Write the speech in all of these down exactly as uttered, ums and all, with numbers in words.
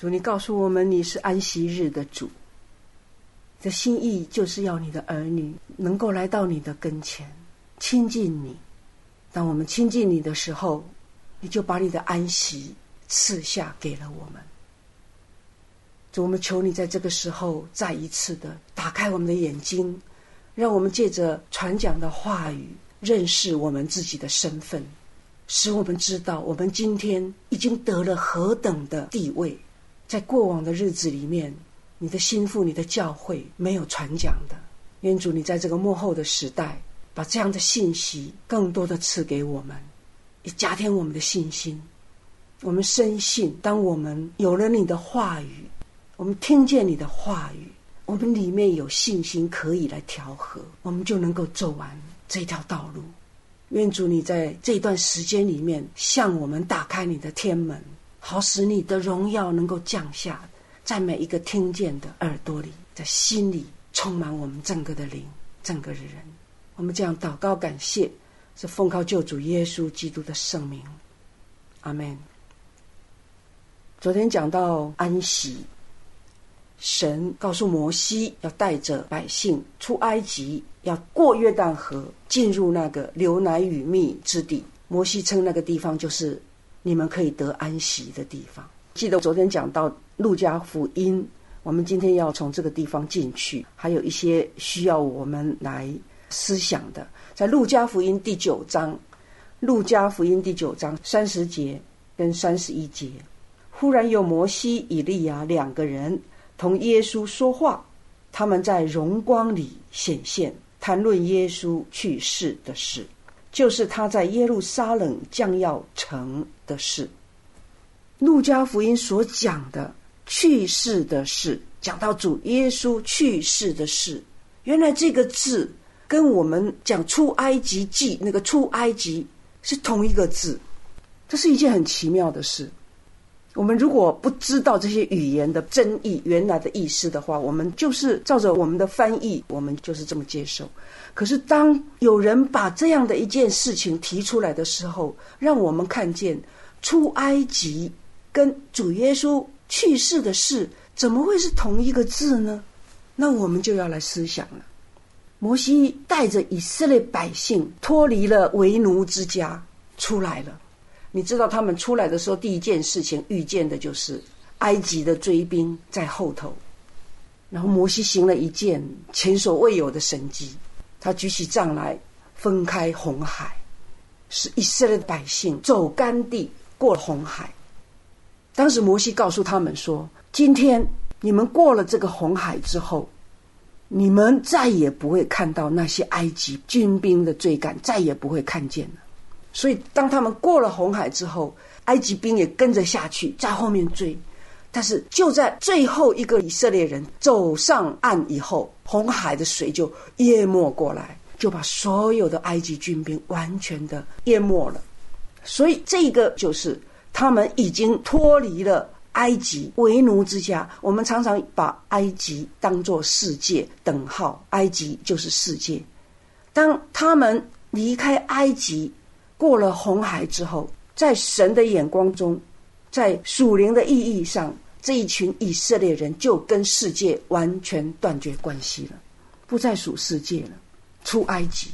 主，你告诉我们你是安息日的主，你的心意就是要你的儿女能够来到你的跟前亲近你。当我们亲近你的时候，你就把你的安息赐下给了我们。主，我们求你在这个时候再一次的打开我们的眼睛，让我们借着传讲的话语认识我们自己的身份，使我们知道我们今天已经得了何等的地位。在过往的日子里面，你的心腹你的教会没有传讲的，愿主你在这个末后的时代把这样的信息更多的赐给我们，也加添我们的信心。我们深信当我们有了你的话语，我们听见你的话语，我们里面有信心可以来调和，我们就能够走完这条道路。愿主你在这段时间里面向我们打开你的天门，好使你的荣耀能够降下在每一个听见的耳朵里，在心里充满我们整个的灵，整个的人。我们这样祷告感谢，是奉靠救主耶稣基督的圣名，阿们。昨天讲到安息，神告诉摩西要带着百姓出埃及，要过约旦河，进入那个流奶与蜜之地。摩西称那个地方就是你们可以得安息的地方。记得昨天讲到路加福音，我们今天要从这个地方进去，还有一些需要我们来思想的。在路加福音第九章，路加福音第九章三十节跟三十一节，忽然有摩西以利亚两个人同耶稣说话，他们在荣光里显现，谈论耶稣去世的事，就是他在耶路撒冷将要成的事。路加福音所讲的去世的事，讲到主耶稣去世的事，原来这个字跟我们讲出埃及记那个出埃及是同一个字，这是一件很奇妙的事。我们如果不知道这些语言的真意原来的意思的话，我们就是照着我们的翻译，我们就是这么接受。可是当有人把这样的一件事情提出来的时候，让我们看见出埃及跟主耶稣去世的事怎么会是同一个字呢？那我们就要来思想了。摩西带着以色列百姓脱离了为奴之家出来了。你知道他们出来的时候，第一件事情遇见的就是埃及的追兵在后头，然后摩西行了一件前所未有的神迹，他举起杖来分开红海，使以色列的百姓走干地过了红海。当时摩西告诉他们说，今天你们过了这个红海之后，你们再也不会看到那些埃及军兵的追赶，再也不会看见了。所以当他们过了红海之后，埃及兵也跟着下去在后面追，但是就在最后一个以色列人走上岸以后，红海的水就淹没过来，就把所有的埃及军兵完全的淹没了。所以这个就是他们已经脱离了埃及为奴之家。我们常常把埃及当作世界等号，埃及就是世界。当他们离开埃及过了红海之后，在神的眼光中，在属灵的意义上，这一群以色列人就跟世界完全断绝关系了，不再属世界了。出埃及，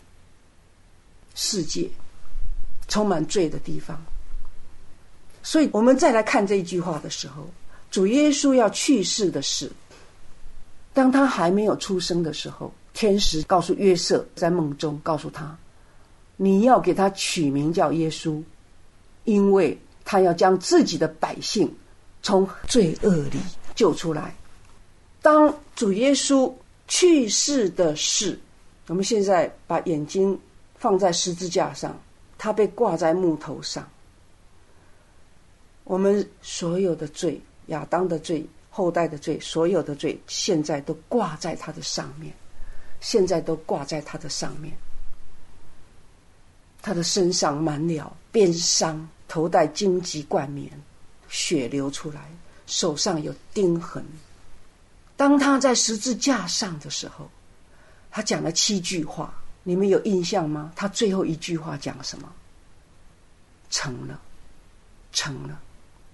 世界充满罪的地方。所以我们再来看这一句话的时候，主耶稣要去世的事，当他还没有出生的时候，天使告诉约瑟，在梦中告诉他，你要给他取名叫耶稣，因为他要将自己的百姓从罪恶里救出来。当主耶稣去世的事，我们现在把眼睛放在十字架上，他被挂在木头上，我们所有的罪，亚当的罪，后代的罪，所有的罪，现在都挂在他的上面，现在都挂在他的上面。他的身上满了鞭伤，头戴荆棘冠冕，血流出来，手上有钉痕。当他在十字架上的时候，他讲了七句话，你们有印象吗？他最后一句话讲什么？成了，成了。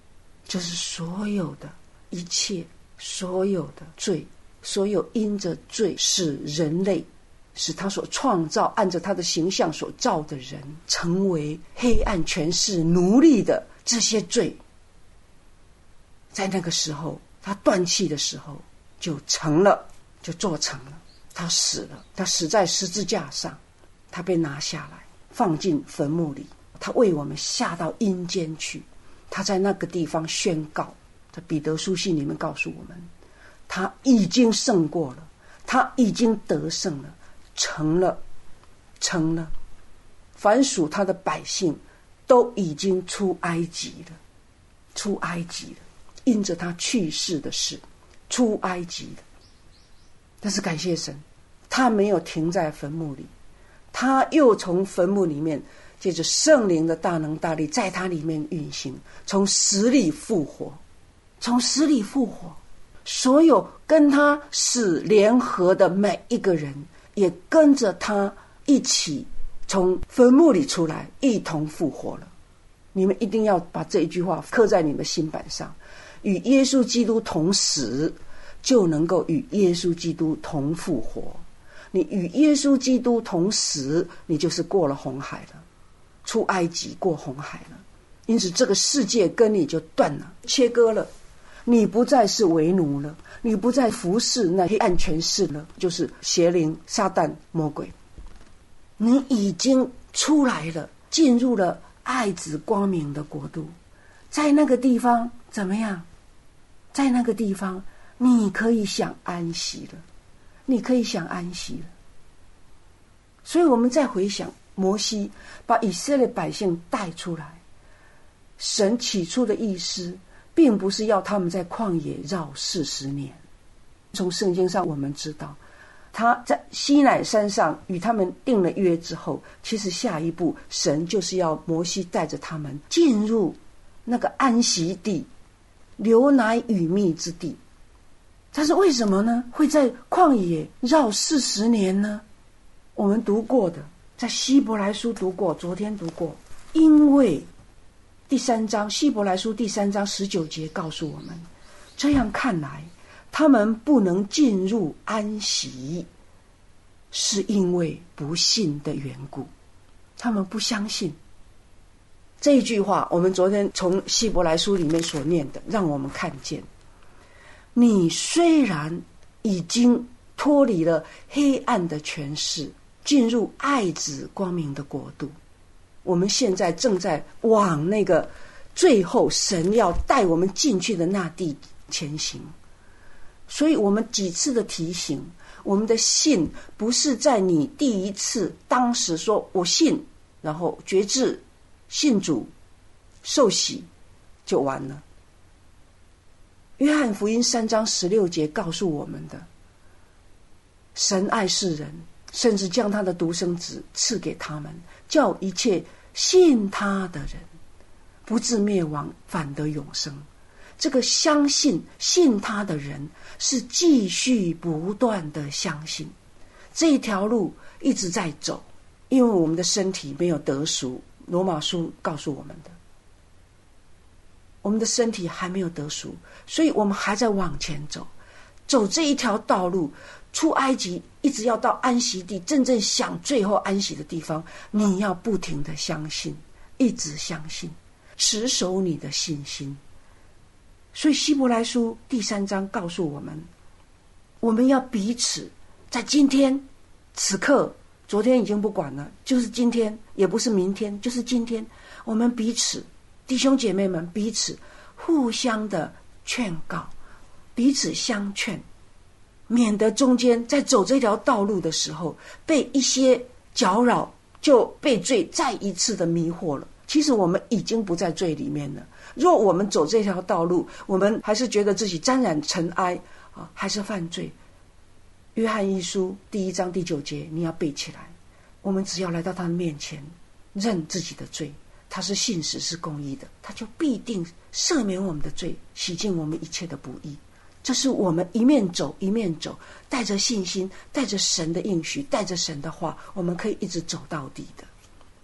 就是所有的一切，所有的罪，所有因着罪使人类，使他所创造按着他的形象所造的人成为黑暗权势奴隶的这些罪，在那个时候他断气的时候就成了，就做成了。他死了，他死在十字架上，他被拿下来放进坟墓里，他为我们下到阴间去。他在那个地方宣告，在彼得书信里面告诉我们，他已经胜过了，他已经得胜了，成了成了凡属他的百姓都已经出埃及了，出埃及了，因着他去世的事出埃及了。但是感谢神，他没有停在坟墓里，他又从坟墓里面借着圣灵的大能大力在他里面运行，从死里复活，从死里复活。所有跟他死联合的每一个人也跟着他一起从坟墓里出来，一同复活了。你们一定要把这一句话刻在你们心板上，与耶稣基督同死，就能够与耶稣基督同复活。你与耶稣基督同死，你就是过了红海了，出埃及过红海了。因此这个世界跟你就断了，切割了，你不再是为奴了，你不再服侍那黑暗权势了，就是邪灵撒旦魔鬼。你已经出来了，进入了爱子光明的国度。在那个地方怎么样？在那个地方你可以享安息了，你可以享安息了。所以我们再回想摩西把以色列百姓带出来，神起初的意思并不是要他们在旷野绕四十年。从圣经上我们知道，他在西乃山上与他们定了约之后，其实下一步神就是要摩西带着他们进入那个安息地，流奶与蜜之地。但是为什么呢？会在旷野绕四十年呢？我们读过的，在希伯来书读过，昨天读过。因为第三章，希伯来书第三章十九节告诉我们，这样看来，他们不能进入安息，是因为不信的缘故。他们不相信。这一句话，我们昨天从希伯来书里面所念的，让我们看见，你虽然已经脱离了黑暗的权势，进入爱子光明的国度，我们现在正在往那个最后神要带我们进去的那地前行。所以我们几次的提醒，我们的信不是在你第一次当时说我信，然后决志信主受洗就完了。约翰福音三章十六节告诉我们的，神爱世人，甚至将他的独生子赐给他们，叫一切信他的人不至灭亡，反得永生。这个相信信他的人是继续不断的相信，这一条路一直在走，因为我们的身体没有得赎，罗马书告诉我们的，我们的身体还没有得赎，所以我们还在往前走，走这一条道路，出埃及一直要到安息地，真正享最后安息的地方，你要不停的相信，一直相信，持守你的信心。所以希伯来书第三章告诉我们，我们要彼此在今天此刻，昨天已经不管了，就是今天，也不是明天，就是今天，我们彼此弟兄姐妹们彼此互相的劝告，彼此相劝，免得中间在走这条道路的时候被一些搅扰，就被罪再一次的迷惑了。其实我们已经不在罪里面了，若我们走这条道路，我们还是觉得自己沾染尘埃啊，还是犯罪。约翰一书第一章第九节你要背起来，我们只要来到他的面前认自己的罪，他是信实是公义的，他就必定赦免我们的罪，洗净我们一切的不义。这是我们一面走一面走，带着信心，带着神的应许，带着神的话，我们可以一直走到底的。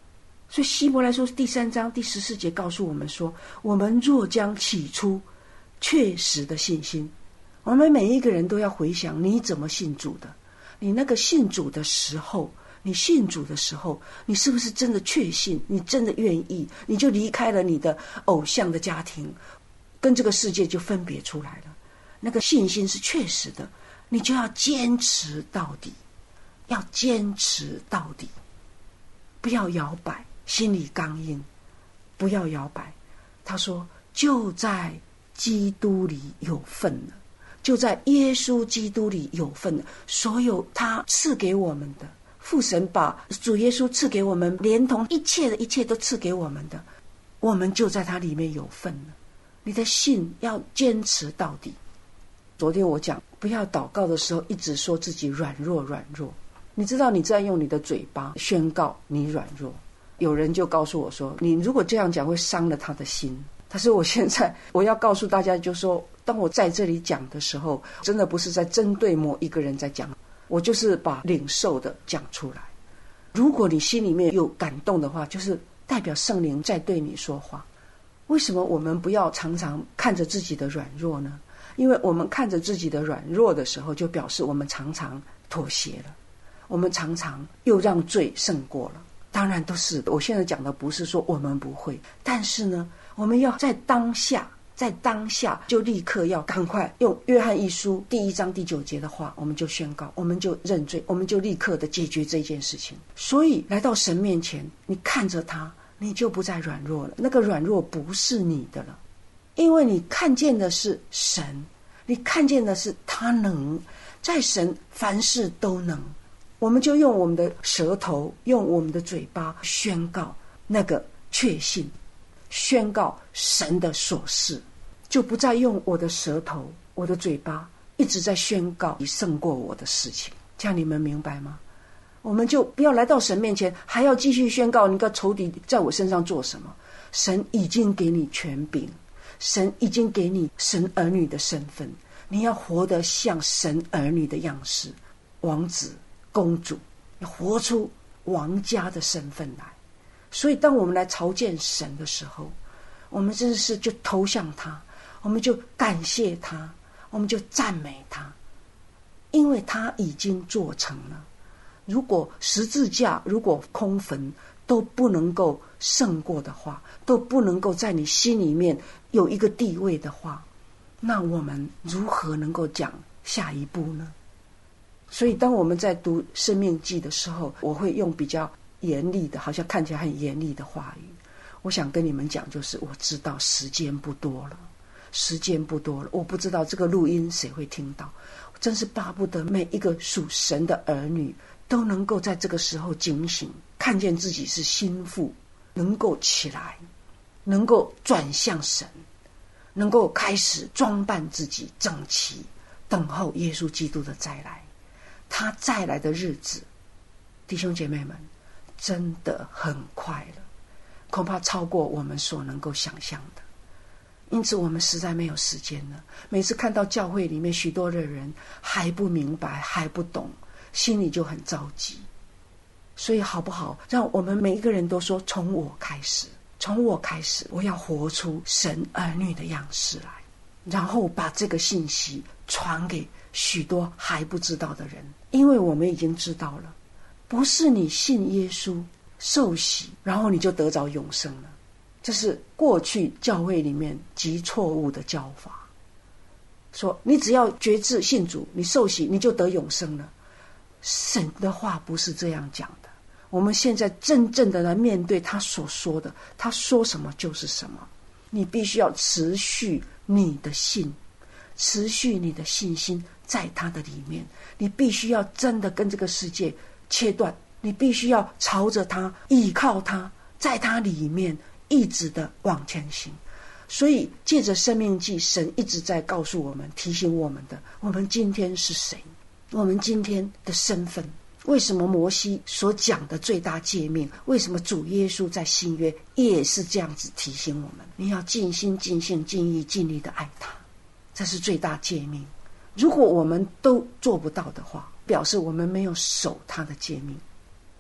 所以希伯来书第三章第十四节告诉我们说，我们若将起初确实的信心，我们每一个人都要回想你怎么信主的。你那个信主的时候，你信主的时候，你是不是真的确信，你真的愿意，你就离开了你的偶像的家庭，跟这个世界就分别出来了。那个信心是确实的，你就要坚持到底，要坚持到底，不要摇摆，心里刚硬，不要摇摆。他说就在基督里有份了，就在耶稣基督里有份了。所有他赐给我们的，父神把主耶稣赐给我们，连同一切的一切都赐给我们的，我们就在他里面有份了。你的信要坚持到底。昨天我讲，不要祷告的时候一直说自己软弱软弱，你知道你在用你的嘴巴宣告你软弱。有人就告诉我说，你如果这样讲会伤了他的心。但是我现在我要告诉大家，就是说当我在这里讲的时候，真的不是在针对某一个人在讲，我就是把领受的讲出来。如果你心里面有感动的话，就是代表圣灵在对你说话。为什么我们不要常常看着自己的软弱呢？因为我们看着自己的软弱的时候，就表示我们常常妥协了，我们常常又让罪胜过了。当然都是，我现在讲的不是说我们不会，但是呢，我们要在当下，在当下就立刻要赶快用约翰一书第一章第九节的话，我们就宣告，我们就认罪，我们就立刻的解决这件事情。所以来到神面前，你看着他，你就不再软弱了，那个软弱不是你的了，因为你看见的是神，你看见的是他能，在神凡事都能。我们就用我们的舌头，用我们的嘴巴宣告那个确信，宣告神的所事，就不再用我的舌头，我的嘴巴一直在宣告你胜过我的事情。这样你们明白吗？我们就不要来到神面前还要继续宣告你个仇敌在我身上做什么。神已经给你权柄，神已经给你神儿女的身份，你要活得像神儿女的样式，王子公主，要活出王家的身份来。所以当我们来朝见神的时候，我们真的是就投向他，我们就感谢他，我们就赞美他，因为他已经做成了。如果十字架，如果空坟都不能够胜过的话，都不能够在你心里面有一个地位的话，那我们如何能够讲下一步呢？所以当我们在读生命记的时候，我会用比较严厉的，好像看起来很严厉的话语。我想跟你们讲，就是我知道时间不多了，时间不多了，我不知道这个录音谁会听到，我真是巴不得每一个属神的儿女都能够在这个时候警醒，看见自己是心腹，能够起来，能够转向神，能够开始装扮自己整齐，等候耶稣基督的再来。他再来的日子，弟兄姐妹们，真的很快了，恐怕超过我们所能够想象的。因此我们实在没有时间了。每次看到教会里面许多的人还不明白，还不懂，心里就很着急。所以好不好，让我们每一个人都说，从我开始，从我开始，我要活出神儿女的样式来，然后把这个信息传给许多还不知道的人。因为我们已经知道了，不是你信耶稣受洗然后你就得着永生了，这是过去教会里面极错误的教法，说你只要决志信主，你受洗你就得永生了。神的话不是这样讲的。我们现在真正的来面对他所说的，他说什么就是什么。你必须要持续你的信，持续你的信心在他的里面，你必须要真的跟这个世界切断，你必须要朝着他，依靠他，在他里面一直的往前行。所以借着生命记，神一直在告诉我们，提醒我们的，我们今天是谁，我们今天的身份。为什么摩西所讲的最大诫命，为什么主耶稣在新约也是这样子提醒我们，你要尽心尽性尽意尽力的爱他，这是最大诫命。如果我们都做不到的话，表示我们没有守他的诫命。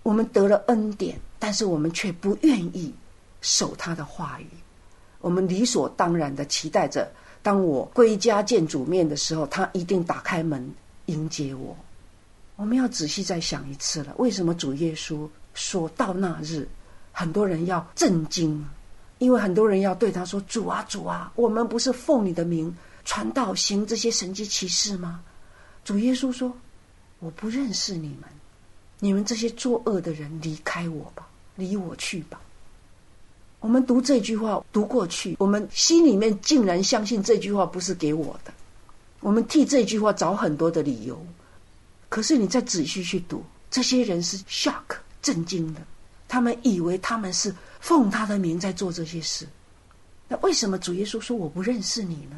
我们得了恩典，但是我们却不愿意守他的话语。我们理所当然的期待着，当我归家见主面的时候，他一定打开门迎接我。我们要仔细再想一次了，为什么主耶稣说到那日，很多人要震惊？因为很多人要对他说，主啊主啊，我们不是奉你的名传道行这些神迹奇事吗？主耶稣说，我不认识你们，你们这些作恶的人，离开我吧，离我去吧。我们读这句话读过去，我们心里面竟然相信这句话不是给我的，我们替这句话找很多的理由。可是你再仔细去读，这些人是 shock 震惊的，他们以为他们是奉他的名在做这些事。那为什么主耶稣说我不认识你呢？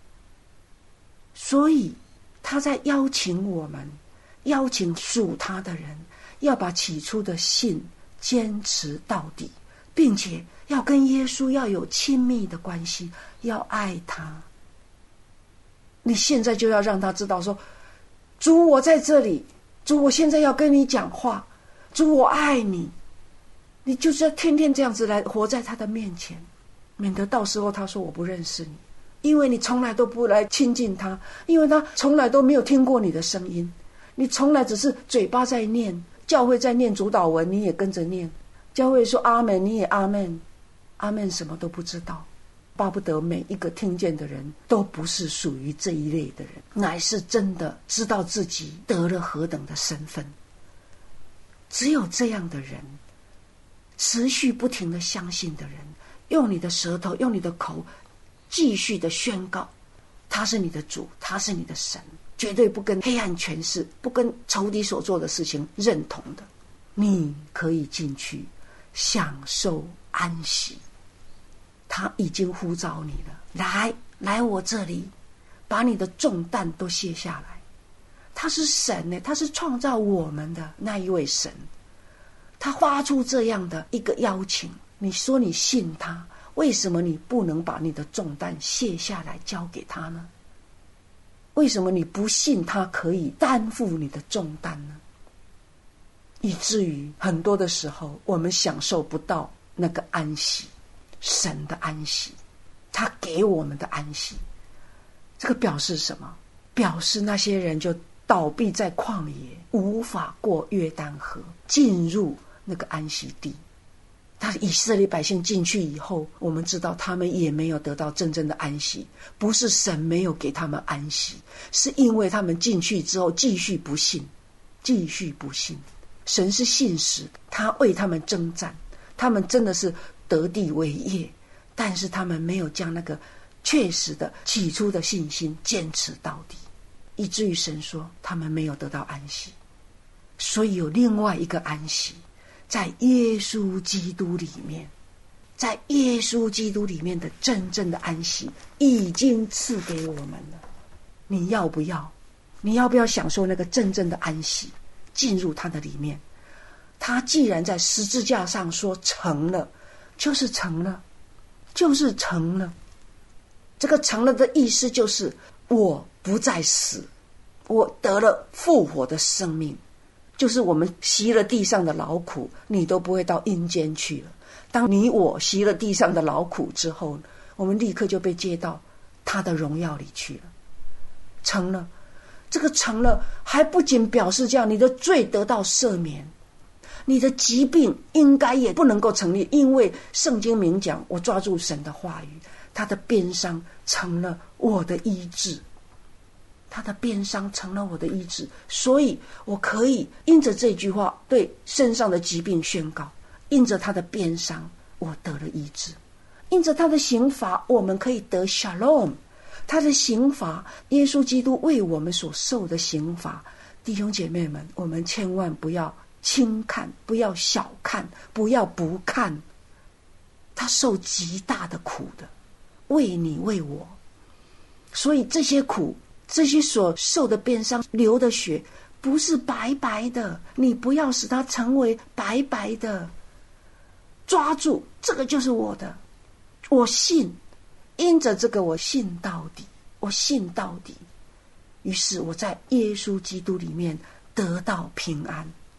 所以他在邀请我们，邀请属他的人，要把起初的信坚持到底，并且要跟耶稣要有亲密的关系，要爱他。你现在就要让他知道说，主我在这里，主我现在要跟你讲话，主我爱你。你就是要天天这样子来活在他的面前，免得到时候他说我不认识你，因为你从来都不来亲近他，因为他从来都没有听过你的声音，你从来只是嘴巴在念，教会在念主祷文你也跟着念，教会说阿们你也阿们，阿们什么都不知道。巴不得每一个听见的人都不是属于这一类的人，乃是真的知道自己得了何等的身份。只有这样的人，持续不停的相信的人，用你的舌头用你的口继续的宣告他是你的主，他是你的神，绝对不跟黑暗权势，不跟仇敌所做的事情认同的，你可以进去享受安息。他已经呼召你了，来来我这里，把你的重担都卸下来。他是神呢，他是创造我们的那一位神，他发出这样的一个邀请。你说你信他，为什么你不能把你的重担卸下来交给他呢？为什么你不信他可以担负你的重担呢？以至于很多的时候我们享受不到那个安息，神的安息，他给我们的安息。这个表示什么？表示那些人就倒闭在旷野，无法过约旦河进入那个安息地。他以色列百姓进去以后，我们知道他们也没有得到真正的安息，不是神没有给他们安息，是因为他们进去之后继续不信，继续不信。神是信实，他为他们征战，他们真的是得地为业，但是他们没有将那个确实的起初的信心坚持到底，以至于神说他们没有得到安息。所以有另外一个安息，在耶稣基督里面，在耶稣基督里面的真正的安息已经赐给我们了。你要不要？你要不要享受那个真正的安息，进入他的里面？他既然在十字架上说成了，就是成了，就是成了。这个成了的意思就是我不再死，我得了复活的生命，就是我们习了地上的劳苦，你都不会到阴间去了。当你我习了地上的劳苦之后，我们立刻就被接到他的荣耀里去了。成了，这个成了还不仅表示这样，你的罪得到赦免，你的疾病应该也不能够成立，因为圣经明讲，我抓住神的话语，他的鞭伤成了我的医治，他的鞭伤成了我的医治，所以我可以因着这句话对身上的疾病宣告，因着他的鞭伤我得了医治，因着他的刑罚我们可以得 shalom。 他的刑罚，耶稣基督为我们所受的刑罚，弟兄姐妹们，我们千万不要轻看，不要小看，不要不看，他受极大的苦的，为你为我。所以这些苦，这些所受的鞭伤，流的血不是白白的，你不要使它成为白白的。抓住这个就是我的，我信，因着这个我信到底，我信到底，于是我在耶稣基督里面得到平安，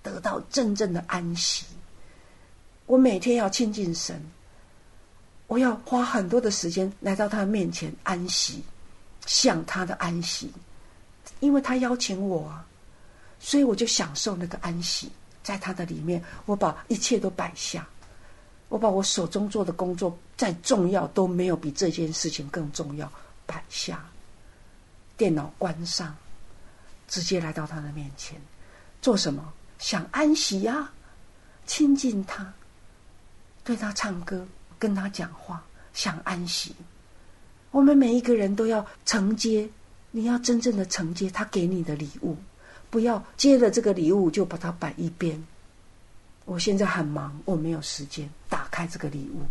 得到真正的安息。我每天要亲近神，我要花很多的时间来到他面前安息，想他的安息，因为他邀请我啊，所以我就享受那个安息。在他的里面，我把一切都摆下，我把我手中做的工作再重要都没有比这件事情更重要，摆下，电脑关上，直接来到他的面前。做什么？想安息啊，亲近他，对他唱歌，跟他讲话，想安息。我们每一个人都要承接，你要真正的承接他给你的礼物，不要接了这个礼物就把它摆一边。我现在很忙，我没有时间打开这个礼物。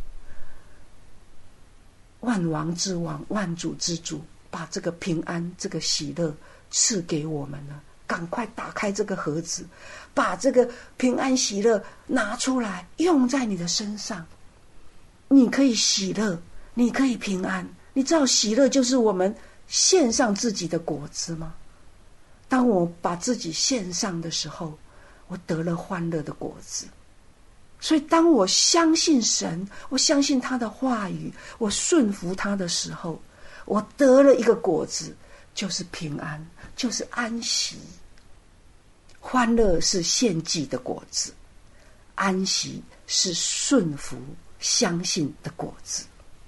万王之王，万主之主，把这个平安这个喜乐赐给我们了，赶快打开这个盒子，把这个平安喜乐拿出来用在你的身上。你可以喜乐，你可以平安。你知道喜乐就是我们献上自己的果子吗？当我把自己献上的时候，我得了欢乐的果子。所以当我相信神，我相信他的话语，我顺服他的时候，我得了一个果子，就是平安，就是安息。欢乐是献祭的果子，安息是顺服相信的果子。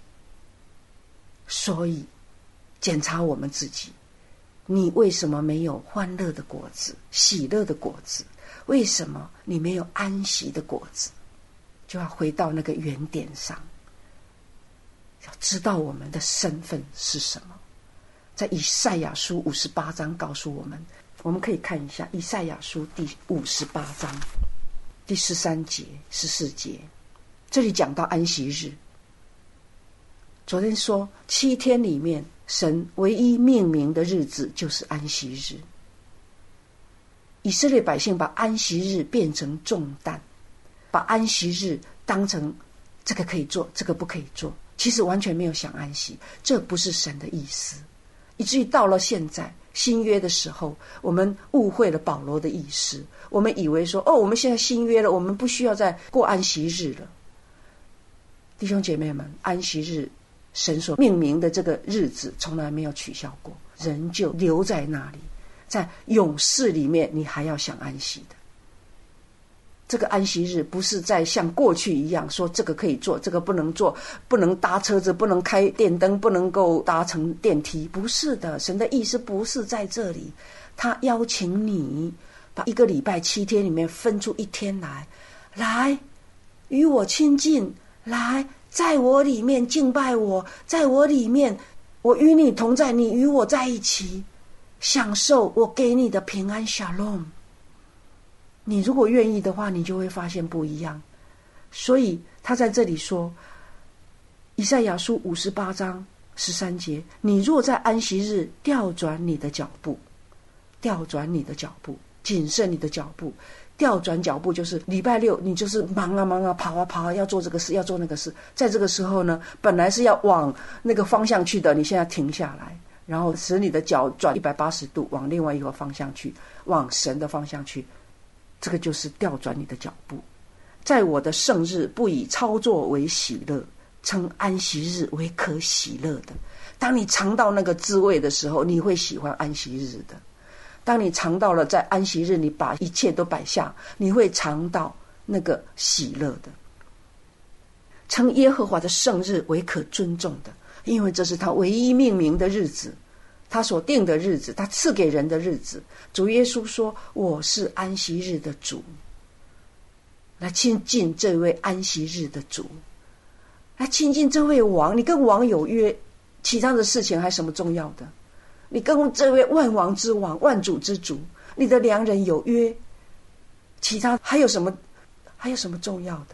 所以检查我们自己，你为什么没有欢乐的果子，喜乐的果子？为什么你没有安息的果子？就要回到那个原点上，要知道我们的身份是什么。在以赛亚书五十八章告诉我们，我们可以看一下以赛亚书第五十八章第十三节、十四节，这里讲到安息日。昨天说七天里面，神唯一命名的日子就是安息日。以色列百姓把安息日变成重担，把安息日当成这个可以做，这个不可以做，其实完全没有想安息，这不是神的意思。以至于到了现在新约的时候，我们误会了保罗的意思，我们以为说，哦，我们现在新约了，我们不需要再过安息日了。弟兄姐妹们，安息日神所命名的这个日子从来没有取消过，人就留在那里，在永世里面你还要想安息的。这个安息日不是在像过去一样说这个可以做，这个不能做，不能搭车子，不能开电灯，不能够搭乘电梯，不是的。神的意思不是在这里，他邀请你把一个礼拜七天里面分出一天来，来与我亲近，来在我里面敬拜我，在我里面我与你同在，你与我在一起，享受我给你的平安 Shalom。你如果愿意的话，你就会发现不一样。所以他在这里说，以赛亚书五十八章十三节，你若在安息日调转你的脚步，调转你的脚步，谨慎你的脚步。调转脚步就是礼拜六你就是忙啊忙啊，跑啊跑啊，要做这个事要做那个事，在这个时候呢，本来是要往那个方向去的，你现在停下来，然后使你的脚转一百八十度往另外一个方向去，往神的方向去。这个就是调转你的脚步。在我的圣日不以操作为喜乐，称安息日为可喜乐的。当你尝到那个滋味的时候，你会喜欢安息日的。当你尝到了在安息日你把一切都摆下，你会尝到那个喜乐的。称耶和华的圣日为可尊重的，因为这是他唯一命名的日子，他所定的日子，他赐给人的日子。主耶稣说，我是安息日的主，来亲近这位安息日的主，来亲近这位王。你跟王有约，其他的事情还什么重要的？你跟这位万王之王，万主之主，你的良人有约，其他还有什么还有什么重要的？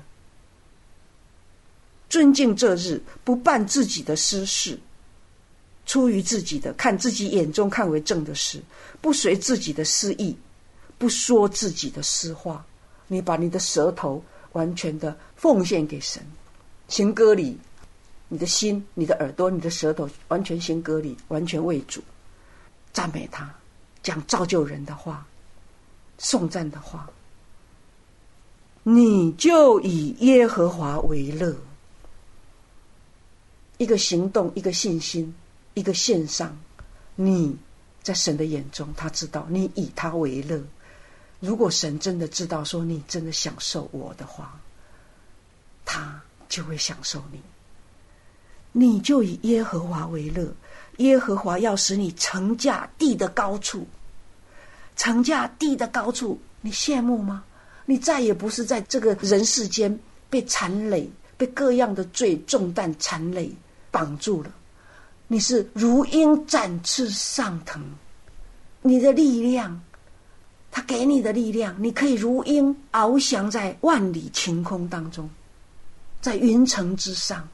尊敬这日，不办自己的私事，出于自己的，看自己眼中看为正的事，不随自己的私意，不说自己的私话。你把你的舌头完全的奉献给神，行割礼，你的心，你的耳朵，你的舌头完全行割礼，完全为主，赞美他，讲造就人的话，颂赞的话， 你就以耶和华为乐。一个行动，一个信心，一个献上，你在神的眼中，他知道你以他为乐。如果神真的知道说你真的享受我的话，他就会享受你。你就以耶和华为乐，耶和华要使你乘驾地的高处。乘驾地的高处，你羡慕吗？你再也不是在这个人世间被缠累，被各样的罪重担缠累绑住了。你是如鹰展翅上腾，你的力量，他给你的力量，你可以如鹰翱翔在万里晴空当中，在云层之上，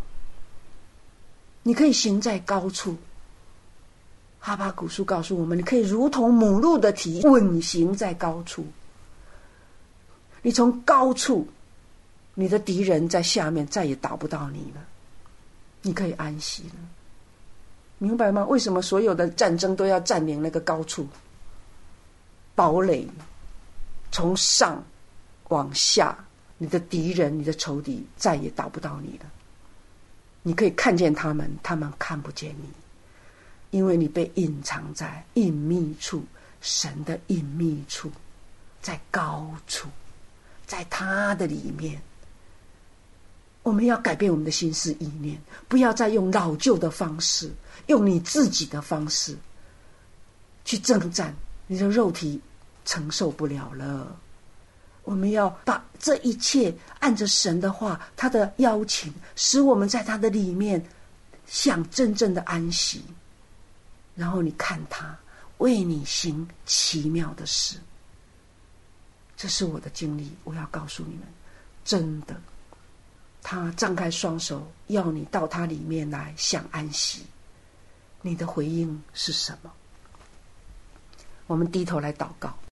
你可以行在高处。哈巴谷书告诉我们，你可以如同母鹿的蹄稳行在高处。你从高处，你的敌人在下面再也打不到你了，你可以安息了。明白吗？为什么所有的战争都要占领那个高处？堡垒从上往下，你的敌人，你的仇敌再也打不到你了。你可以看见他们，他们看不见你，因为你被隐藏在隐秘处，神的隐秘处，在高处，在他的里面。我们要改变我们的心思意念，不要再用老旧的方式，用你自己的方式去征战，你的肉体承受不了了。我们要把这一切按着神的话，他的邀请，使我们在他的里面想真正的安息。然后你看他为你行奇妙的事。这是我的经历，我要告诉你们，真的，他张开双手要你到他里面来享安息。你的回应是什么？我们低头来祷告。